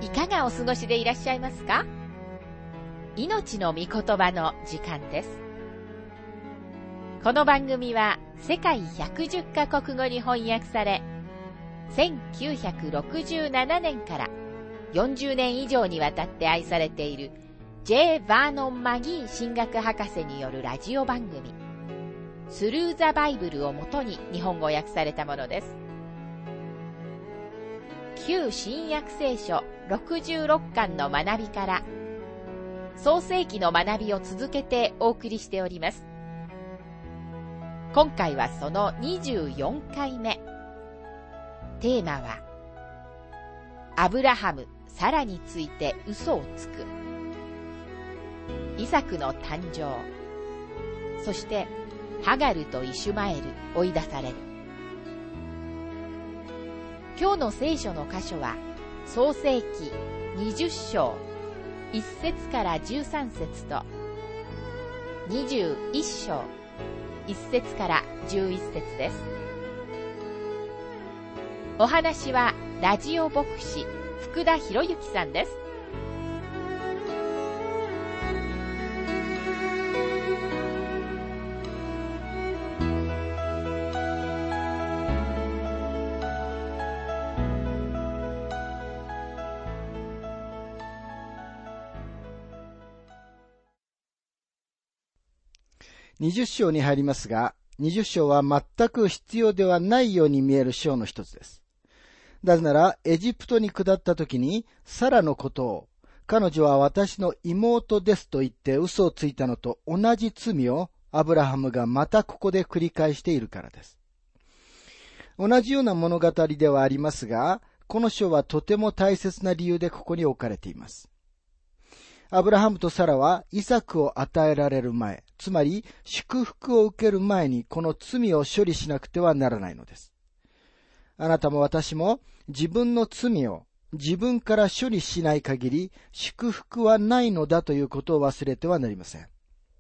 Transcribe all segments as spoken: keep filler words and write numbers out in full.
いかがお過ごしでいらっしゃいますか？命の御言葉の時間です。この番組は世界ひゃくじゅっカ国語に翻訳され、せんきゅうひゃくろくじゅうななねんからよんじゅうねん以上にわたって愛されている J. バーノン・マギー神学博士によるラジオ番組、スルー・ザ・バイブルをもとに日本語訳されたものです。旧新約聖書ろくじゅうろっかんの学びから創世記の学びを続けてお送りしております。今回はそのにじゅうよんかいめ。テーマはアブラハム・サラについて嘘をつく、イサクの誕生、そしてハガルとイシュマエル追い出される。今日の聖書の箇所は創世記にじゅっしょういっせつからじゅうさんせつとにじゅういっしょういっせつからじゅういっせつです。お話はラジオ牧師福田博之さんです。 にじゅっ章に入りますが、にじゅっ章は全く必要ではないように見える章の一つです。なぜなら、エジプトに下った時に、サラのことを、彼女は私の妹ですと言って嘘をついたのと同じ罪をアブラハムがまたここで繰り返しているからです。同じような物語ではありますが、この章はとても大切な理由でここに置かれています。アブラハムとサラはイサクを与えられる前、つまり祝福を受ける前にこの罪を処理しなくてはならないのです。あなたも私も自分の罪を自分から処理しない限り祝福はないのだということを忘れてはなりません。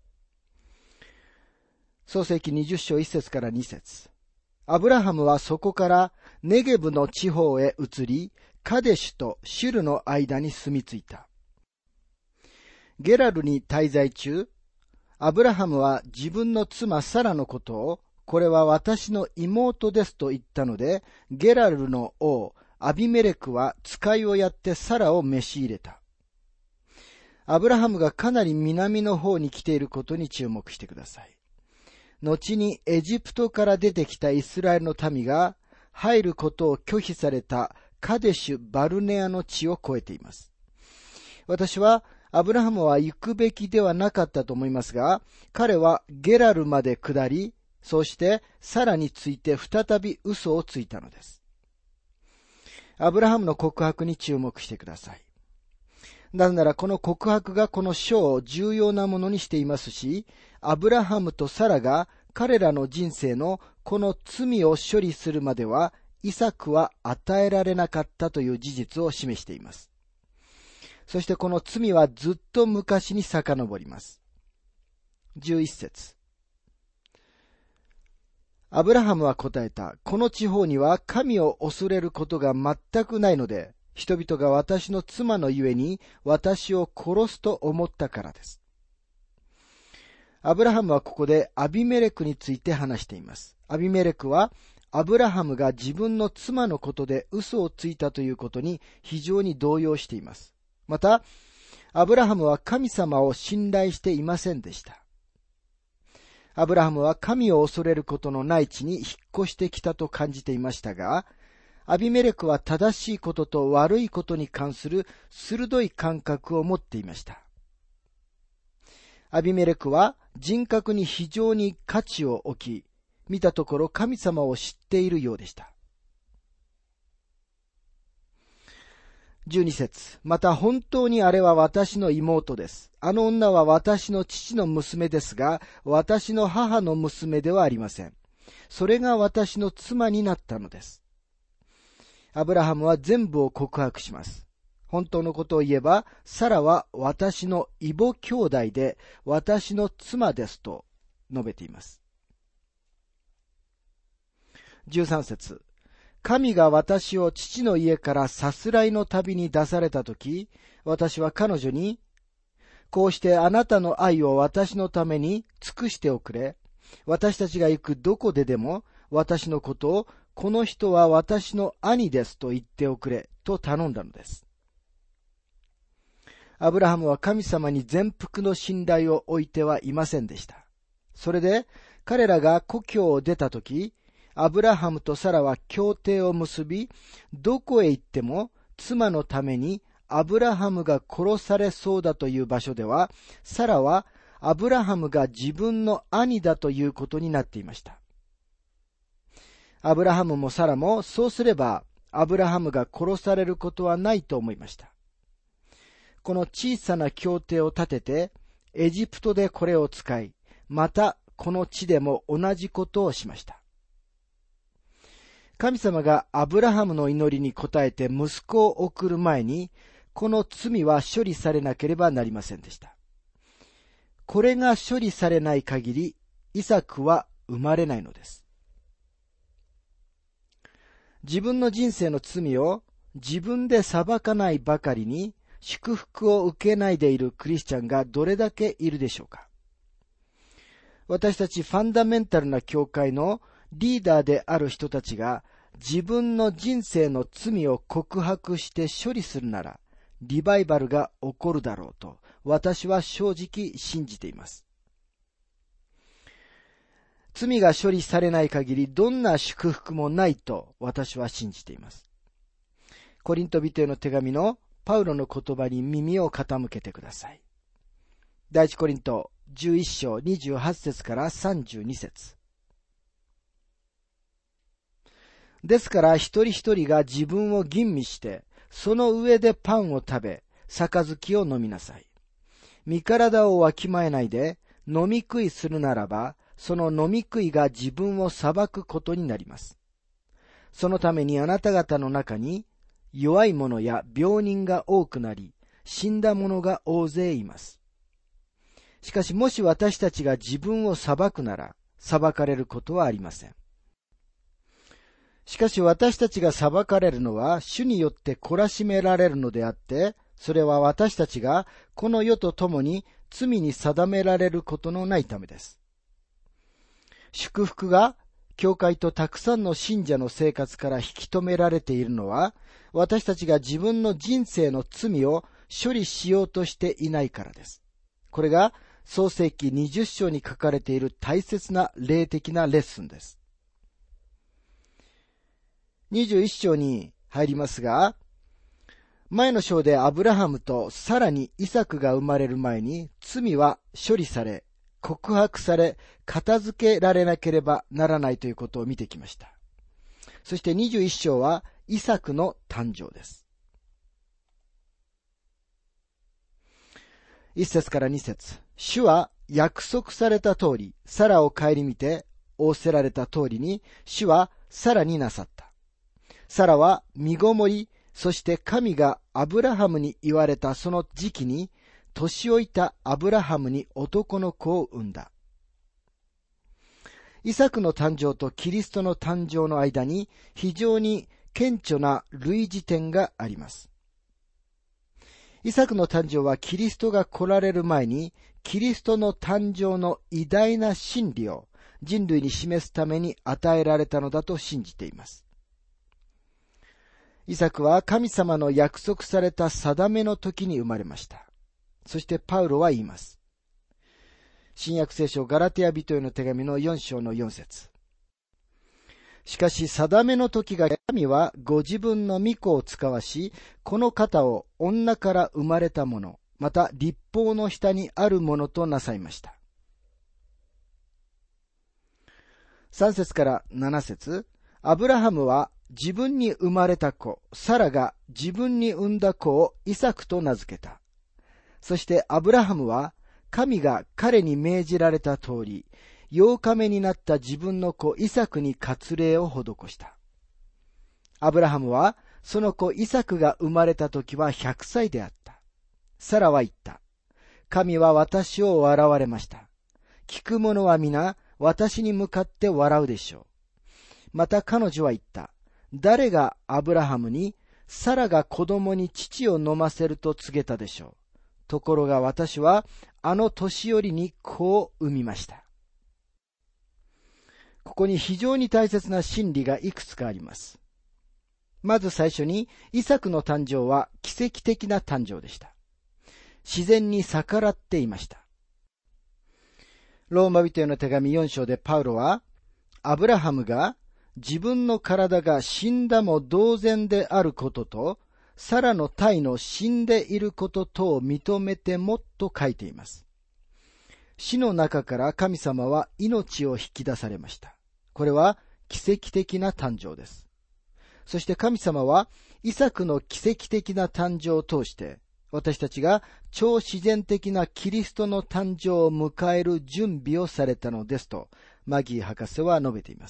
創世記にじゅっ章いっせつからにせつ。アブラハムはそこからネゲブの地方へ移り、カデシュとシュルの間に住み着いた。ゲラルに滞在中、アブラハムは自分の妻サラのことを、これは私の妹ですと言ったので、ゲラルの王、アビメレクは使いをやってサラを召し入れた。アブラハムがかなり南の方に来ていることに注目してください。後にエジプトから出てきたイスラエルの民が入ることを拒否されたカデシュ・バルネアの地を越えています。私はアブラハムは行くべきではなかったと思いますが、彼はゲラルまで下り、そしてサラについて再び嘘をついたのです。アブラハムの告白に注目してください。なぜならこの告白がこの章を重要なものにしていますし、アブラハムとサラが彼らの人生のこの罪を処理するまでは、イサクは与えられなかったという事実を示しています。そしてこの罪はずっと昔に遡ります。じゅういっせつ。アブラハムは答えた。この地方には神を恐れることが全くないので、人々が私の妻のゆえに私を殺すと思ったからです。アブラハムはここでアビメレクについて話しています。アビメレクはアブラハムが自分の妻のことで嘘をついたということに非常に動揺しています。また、アブラハムは神様を信頼していませんでした。アブラハムは神を恐れることのない地に引っ越してきたと感じていましたが、アビメレクは正しいことと悪いことに関する鋭い感覚を持っていました。アビメレクは人格に非常に価値を置き、見たところ神様を知っているようでした。じゅうにせつ。また本当にあれは私の妹です。あの女は私の父の娘ですが、私の母の娘ではありません。それが私の妻になったのです。アブラハムは全部を告白します。本当のことを言えば、サラは私の異母兄弟で、私の妻ですと述べています。じゅうさんせつ。 神が私を父の家からさすらいの旅に出されたとき、私は彼女に、こうしてあなたの愛を私のために尽くしておくれ。私たちが行くどこででも、私のことを、この人は私の兄ですと言っておくれ、と頼んだのです。アブラハムは神様に全幅の信頼を置いてはいませんでした。それで、彼らが故郷を出たとき、アブラハムとサラは協定を結び、どこへ行っても妻のためにアブラハムが殺されそうだという場所では、サラはアブラハムが自分の兄だということになっていました。アブラハムもサラもそうすればアブラハムが殺されることはないと思いました。この小さな協定を立てて、エジプトでこれを使い、またこの地でも同じことをしました。神様がアブラハムの祈りに応えて息子を送る前に、この罪は処理されなければなりませんでした。これが処理されない限り、イサクは生まれないのです。自分の人生の罪を自分で裁かないばかりに、祝福を受けないでいるクリスチャンがどれだけいるでしょうか。私たちファンダメンタルな教会のリーダーである人たちが自分の人生の罪を告白して処理するなら、リバイバルが起こるだろうと私は正直信じています。罪が処理されない限りどんな祝福もないと私は信じています。コリント人への手紙のパウロの言葉に耳を傾けてください。第一コリントじゅういっ章にじゅうはち節からさんじゅうに節。ですから一人一人が自分を吟味して、その上でパンを食べ、杯を飲みなさい。身体をわきまえないで飲み食いするならば、その飲み食いが自分を裁くことになります。そのためにあなた方の中に弱い者や病人が多くなり、死んだ者が大勢います。しかしもし私たちが自分を裁くなら、裁かれることはありません。しかし私たちが裁かれるのは主によって懲らしめられるのであって、それは私たちがこの世と共に罪に定められることのないためです。祝福が教会とたくさんの信者の生活から引き止められているのは、私たちが自分の人生の罪を処理しようとしていないからです。これが創世記にじゅっ章に書かれている大切な霊的なレッスンです。にじゅういっ章に入りますが、前の章でアブラハムとさらにイサクが生まれる前に罪は処理され、告白され、片付けられなければならないということを見てきました。そしてにじゅういっ章はイサクの誕生です。いち節からに節。主は約束された通り、サラを顧みて仰せられた通りに、主はサラになさった。サラは身ごもり、そして神がアブラハムに言われたその時期に、年老いたアブラハムに男の子を産んだ。イサクの誕生とキリストの誕生の間に非常に顕著な類似点があります。イサクの誕生はキリストが来られる前に、キリストの誕生の偉大な真理を人類に示すために与えられたのだと信じています。イサクは神様の約束された定めの時に生まれました。そしてパウロは言います。新約聖書ガラテヤ人への手紙のよん章のよん節。しかし定めの時が神はご自分の御子を使わし、この方を女から生まれたもの、また律法の下にあるものとなさいました。さん節からなな節。アブラハムは自分に生まれた子、サラが自分に産んだ子をイサクと名付けた。そしてアブラハムは神が彼に命じられた通り、八日目になった自分の子イサクに割礼を施した。アブラハムはその子イサクが生まれた時はひゃくさいであった。サラは言った。神は私を笑われました。聞く者は皆私に向かって笑うでしょう。また彼女は言った。 誰がアブラハムに、サラが子供に乳を飲ませると告げたでしょう。ところが私は、あの年寄りに子を産みました。ここに非常に大切な真理がいくつかあります。まず最初に、イサクの誕生は奇跡的な誕生でした。自然に逆らっていました。ローマ人への手紙よん章でパウロは、アブラハムが自分の体が死んだも同然であることと、サラの胎の死んでいることとを認めてもと書いています。死の中から神様は命を引き出されました。これは奇跡的な誕生です。そして神様はイサクの奇跡的な誕生を通して、私たちが超自然的なキリストの誕生を迎える準備をされたのですと、マギー博士は述べています。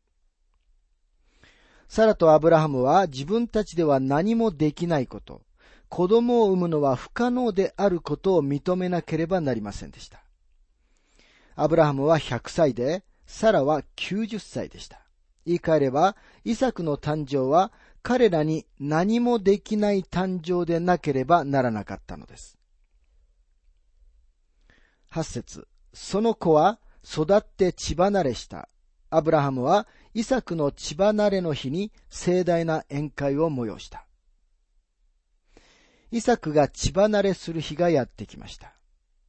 サラとアブラハムは自分たちでは何もできないこと、子供を産むのは不可能であることを認めなければなりませんでした。アブラハムはひゃくさいで、サラはきゅうじゅっさいでした。言い換えれば、イサクの誕生は彼らに何もできない誕生でなければならなかったのです。はち節、その子は育って血離れした。アブラハムはイサクの血離れの日に盛大な宴会を催した。イサクが血離れする日がやってきました。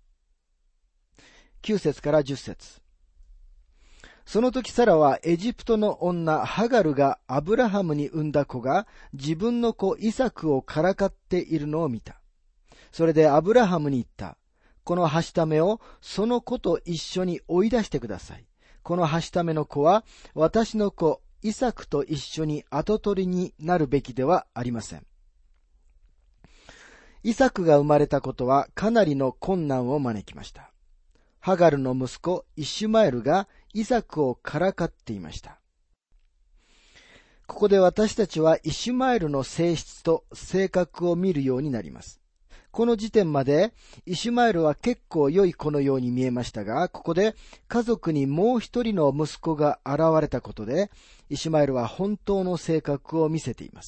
きゅう節からじゅっ節。その時サラはエジプトの女ハガルがアブラハムに産んだ子が自分の子イサクをからかっているのを見た。それでアブラハムに言った。このはしためをその子と一緒に追い出してください。このはしための子は私の子イサクと一緒に跡取りになるべきではありません。イサクが生まれたことはかなりの困難を招きました。ハガルの息子イシュマエルがイサクをからかっていました。ここで私たちはイシュマエルの性質と性格を見るようになります。この時点までイシュマエルは結構良い子のように見えましたが、ここで家族にもう一人の息子が現れたことで、イシュマエルは本当の性格を見せています。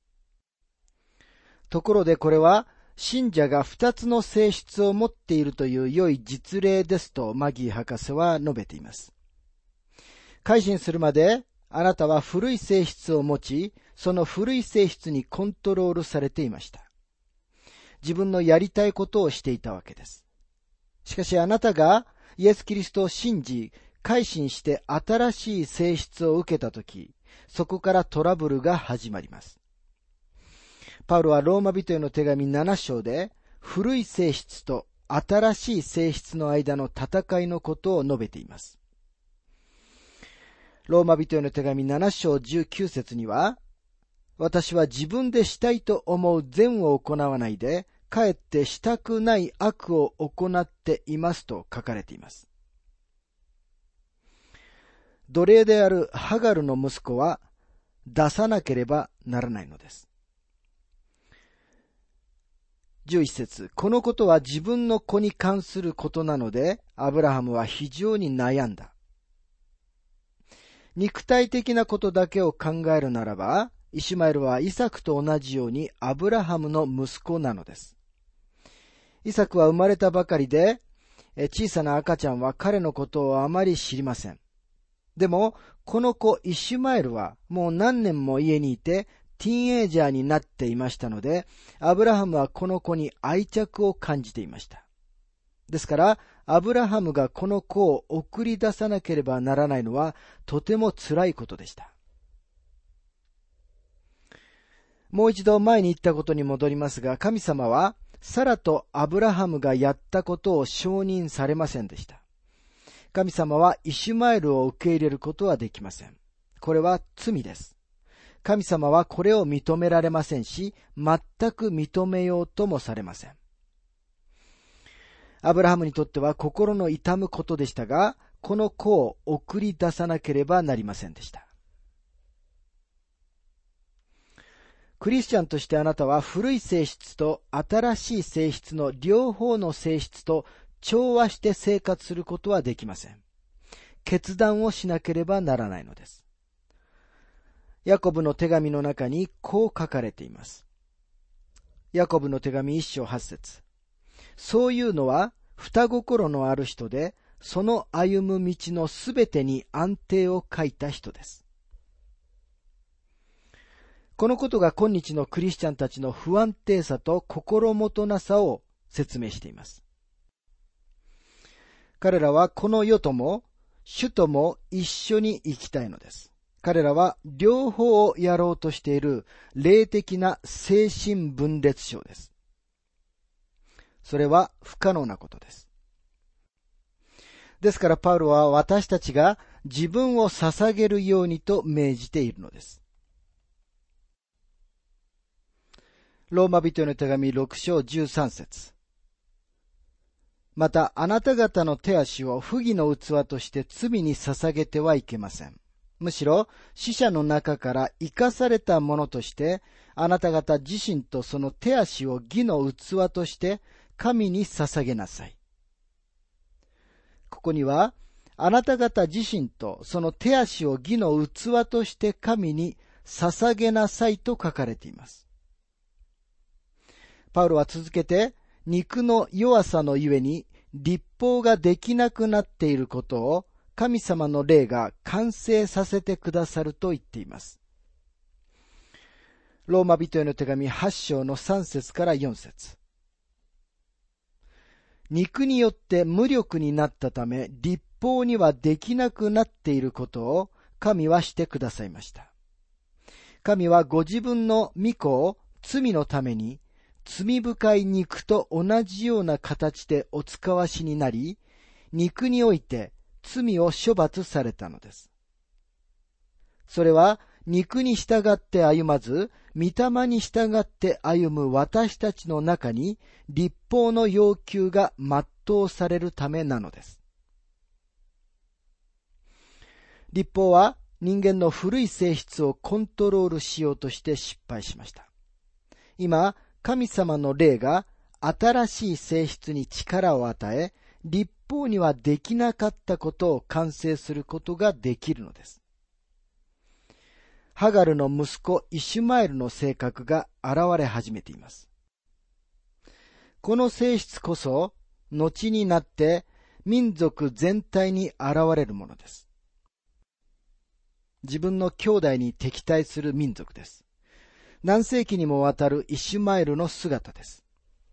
ところでこれは信者が二つの性質を持っているという良い実例ですとマギー博士は述べています。改心するまであなたは古い性質を持ち、その古い性質にコントロールされていました。自分のやりたいことをしていたわけです。しかしあなたがイエス・キリストを信じ、改心して新しい性質を受けたとき、そこからトラブルが始まります。パウロはローマ人への手紙なな章で、古い性質と新しい性質の間の戦いのことを述べています。ローマ人への手紙なな章じゅうきゅう節には、私は自分でしたいと思う善を行わないで、かえってしたくない悪を行っていますと書かれています。奴隷であるハガルの息子は出さなければならないのです。じゅういち節、このことは自分の子に関することなので、アブラハムは非常に悩んだ。肉体的なことだけを考えるならば、イシュマエルはイサクと同じようにアブラハムの息子なのです。イサクは生まれたばかりで、小さな赤ちゃんは彼のことをあまり知りません。でも、この子イシュマエルはもう何年も家にいて、ティーンエイジャーになっていましたので、アブラハムはこの子に愛着を感じていました。ですから、アブラハムがこの子を送り出さなければならないのはとても辛いことでした。もう一度前に言ったことに戻りますが、神様はサラとアブラハムがやったことを承認されませんでした。神様はイシュマエルを受け入れることはできません。これは罪です。神様はこれを認められませんし、全く認めようともされません。アブラハムにとっては心の痛むことでしたが、この子を送り出さなければなりませんでした。クリスチャンとしてあなたは古い性質と新しい性質の両方の性質と調和して生活することはできません。決断をしなければならないのです。 ヤコブの手紙の中にこう書かれています。ヤコブの手紙一章八節。そういうのは双心のある人で、その歩む道のすべてに安定を欠いた人です。このことが今日のクリスチャンたちの不安定さと心もとなさを説明しています。彼らはこの世とも主とも一緒に生きたいのです。彼らは両方をやろうとしている霊的な精神分裂症です。それは不可能なことです。ですからパウロは私たちが自分を捧げるようにと命じているのです。ローマ人への手紙ろく章じゅうさん節。またあなた方の手足を不義の器として罪に捧げてはいけません。むしろ死者の中から生かされたものとして、あなた方自身とその手足を義の器として神に捧げなさい。ここには、あなた方自身とその手足を義の器として神に捧げなさいと書かれています。パウロは続けて、肉の弱さのゆえに立法ができなくなっていることを神様の霊が完成させてくださると言っています。ローマ人への手紙はち章のさん節からよん節。肉によって無力になったため、立法にはできなくなっていることを神はしてくださいました。神はご自分の御子を罪のために罪深い肉と同じような形でお使わしになり、肉において罪を処罰されたのです。それは肉に従って歩まず、御霊に従って歩む私たちの中に立法の要求が全うされるためなのです。立法は人間の古い性質をコントロールしようとして失敗しました。今、神様の霊が新しい性質に力を与え、立法にはできなかったことを完成することができるのです。ハガルの息子イシュマエルの性格が現れ始めています。この性質こそ、後になって民族全体に現れるものです。自分の兄弟に敵対する民族です。何世紀にもわたるイシュマエルの姿です。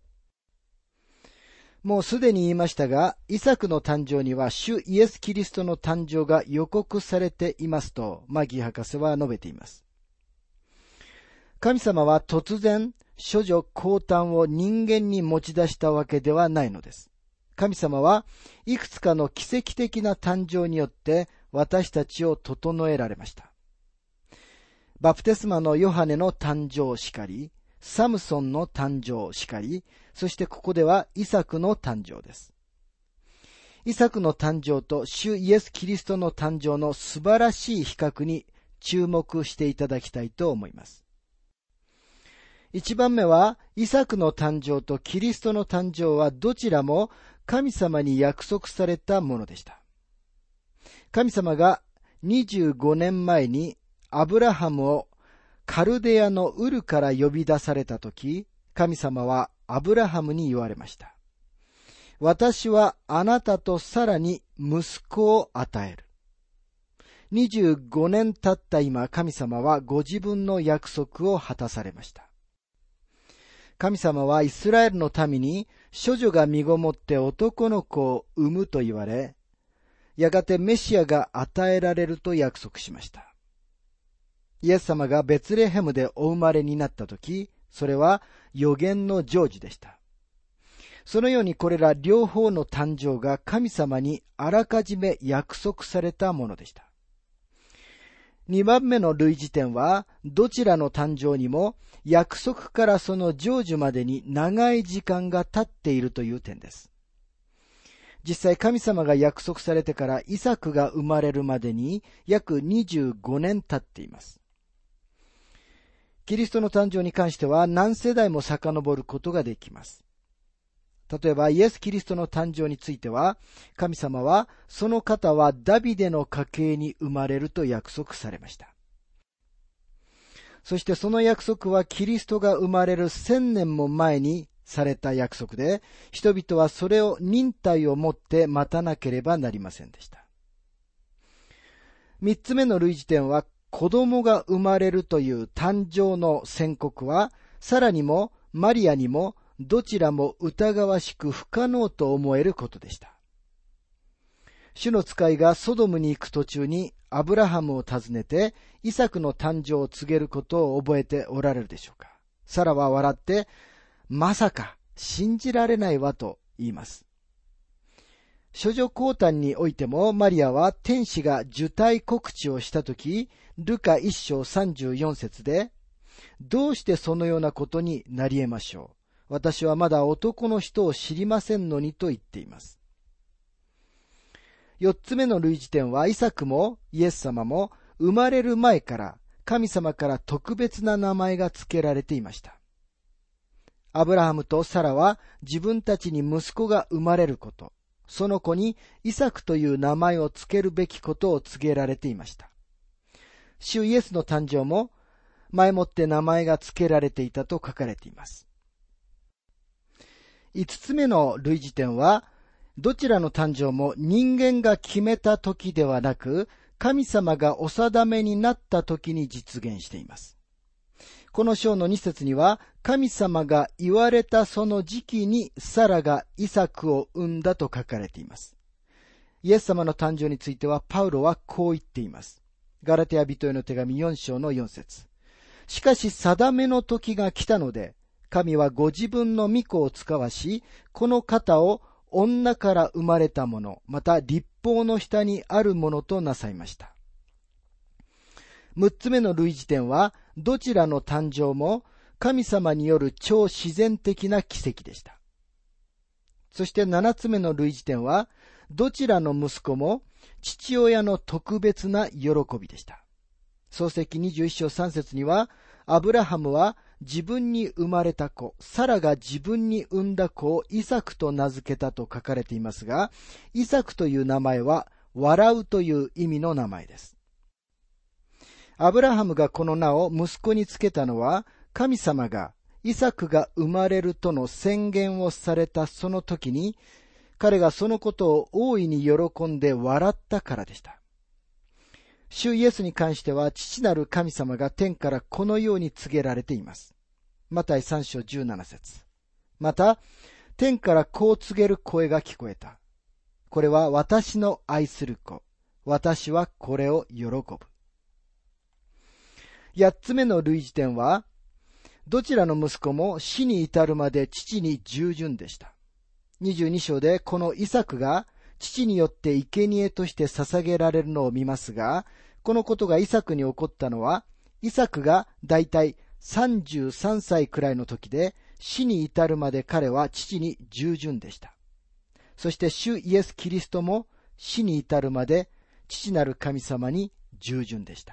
もうすでに言いましたが、イサクの誕生には主イエス・キリストの誕生が予告されていますと、マギー博士は述べています。神様は突然、処女降誕を人間に持ち出したわけではないのです。神様はいくつかの奇跡的な誕生によって私たちを整えられました。バプテスマのヨハネの誕生しかり、サムソンの誕生しかり、そしてここではイサクの誕生です。イサクの誕生と主イエス・キリストの誕生の素晴らしい比較に注目していただきたいと思います。一番目は、イサクの誕生とキリストの誕生はどちらも神様に約束されたものでした。神様がにじゅうごねんまえにアブラハムをカルデアのウルから呼び出されたとき、神様はアブラハムに言われました。私はあなたとさらに息子を与える。にじゅうごねん経った今、神様はご自分の約束を果たされました。神様はイスラエルの民に処女が身ごもって男の子を産むと言われ、やがてメシアが与えられると約束しました。イエス様がベツレヘムでお生まれになったとき、それは予言の成就でした。そのようにこれら両方の誕生が神様にあらかじめ約束されたものでした。二番目の類似点は、どちらの誕生にも約束からその成就までに長い時間が経っているという点です。実際神様が約束されてからイサクが生まれるまでに約にじゅうごねん経っています。キリストの誕生に関しては何世代も遡ることができます。例えばイエス・キリストの誕生については、神様はその方はダビデの家系に生まれると約束されました。 そしてその約束はキリストが生まれる千年も前にされた約束で、人々はそれを忍耐をもって待たなければなりませんでした。三つ目の類似点は、子供が生まれるという誕生の宣告は、さらにもマリアにもどちらも疑わしく不可能と思えることでした。主の使いがソドムに行く途中にアブラハムを訪ねてイサクの誕生を告げることを覚えておられるでしょうか。サラは笑って、まさか信じられないわと言います。処女降誕においてもマリアは天使が受胎告知をしたとき、ルカ一章さんじゅうよん節で、どうしてそのようなことになり得ましょう。私はまだ男の人を知りませんのにと言っています。四つ目の類似点は、イサクもイエス様も生まれる前から神様から特別な名前が付けられていました。アブラハムとサラは自分たちに息子が生まれること、その子にイサクという名前を付けるべきことを告げられていました。主イエスの誕生も前もって名前が付けられていたと書かれています。五つ目の類似点は、どちらの誕生も人間が決めた時ではなく、神様がお定めになった時に実現しています。この章の二節には、神様が言われたその時期にサラがイサクを産んだと書かれています。イエス様の誕生についてはパウロはこう言っています。ガラテヤ人への手紙よん章のよん節。しかし定めの時が来たので、神はご自分の御子を使わし、この方を女から生まれたもの、また律法の下にあるものとなさいました。六つ目の類似点は、どちらの誕生も神様による超自然的な奇跡でした。そして七つ目の類似点は、どちらの息子も父親の特別な喜びでした。創世記にじゅういち章さん節には、アブラハムは自分に生まれた子、サラが自分に産んだ子をイサクと名付けたと書かれていますが、イサクという名前は笑うという意味の名前です。アブラハムがこの名を息子につけたのは、神様がイサクが生まれるとの宣言をされたその時に、彼がそのことを大いに喜んで笑ったからでした。主イエスに関しては、父なる神様が天からこのように告げられています。マタイさん章じゅうなな節。また、天からこう告げる声が聞こえた。これは私の愛する子。私はこれを喜ぶ。八つ目の類似点は、どちらの息子も死に至るまで父に従順でした。にじゅうに章でこのイサクが父によって生贄として捧げられるのを見ますが、このことがイサクに起こったのは、イサクがだいたいさんじゅうさんさいくらいの時で、死に至るまで彼は父に従順でした。そして主イエス・キリストも死に至るまで父なる神様に従順でした。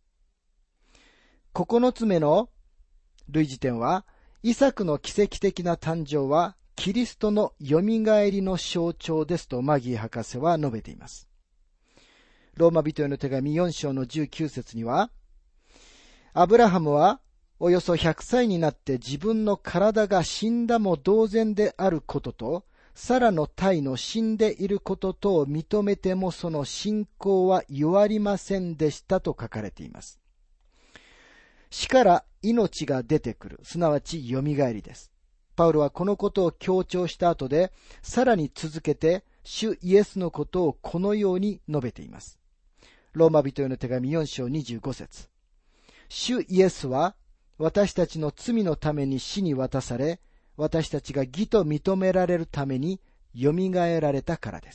九つ目の類似点は、イサクの奇跡的な誕生はキリストのよみがえりの象徴ですとマギー博士は述べています。ローマ人への手紙よん章のじゅうきゅう節には、アブラハムはおよそひゃくさいになって自分の体が死んだも同然であることと、サラの胎の死んでいることとを認めてもその信仰は弱りませんでしたと書かれています。死から命が出てくる、すなわちよみがえりです。パウロはこのことを強調した後で、さらに続けて、主イエスのことをこのように述べています。ローマ人への手紙よん章にじゅうご節。主イエスは、私たちの罪のために死に渡され、私たちが義と認められるためによみがえられたからです。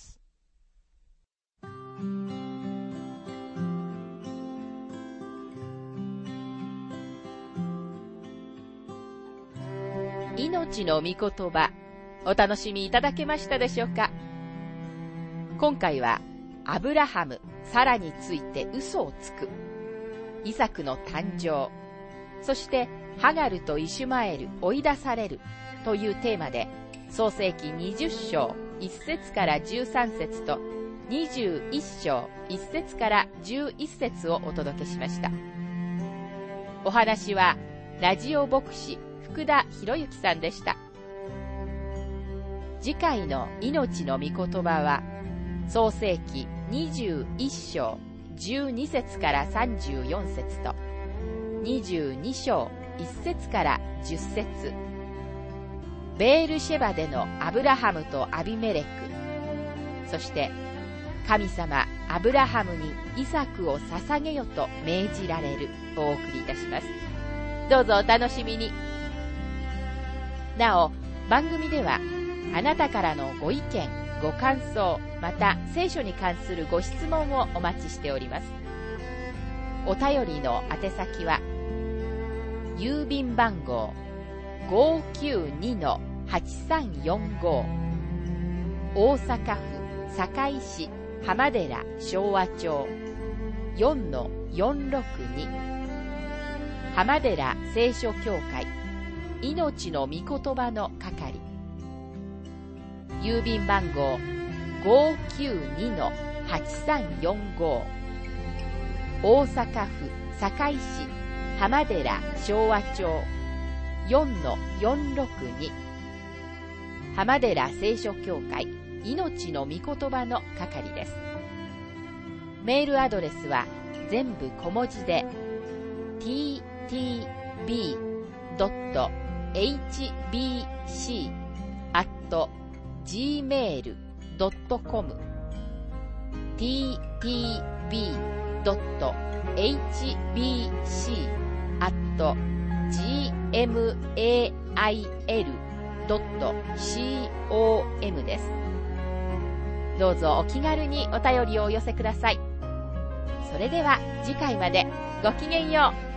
命の御言葉、お楽しみいただけましたでしょうか。今回はアブラハム、サラについて嘘をつく、イサクの誕生、そしてハガルとイシュマエル追い出されるというテーマで、創世記にじゅう章いち節からじゅうさん節とにじゅういち章いち節からじゅういち節をお届けしました。 お話はラジオ牧師福田博之さんでした。次回の命の御言葉は創世記にじゅういっ章じゅうに節からさんじゅうよん節とにじゅうに章いち節からじゅっ節、ベールシェバでのアブラハムとアビメレク、そして神様アブラハムにイサクを捧げよと命じられるをお送りいたします。どうぞお楽しみに。なお、番組ではあなたからのご意見、ご感想、また聖書に関するご質問をお待ちしております。お便りの宛先は郵便番号 ごーきゅうにのはちさんよんご 大阪府堺市浜寺昭和町 よんのよんろくに 浜寺聖書協会命の御言葉の係、郵便番号 ごーきゅうにのはちさんよんご 大阪府堺市浜寺昭和町 よんのよんろくに 浜寺聖書協会命の御言葉の係です。メールアドレスは全部小文字で ティーティービードットエイチビーシー アット ジーメール ドットコム ティーティービードットエイチビーシー アット ジーエムエーアイエル ドットコム です。どうぞお気軽にお便りをお寄せください。それでは次回までごきげんよう。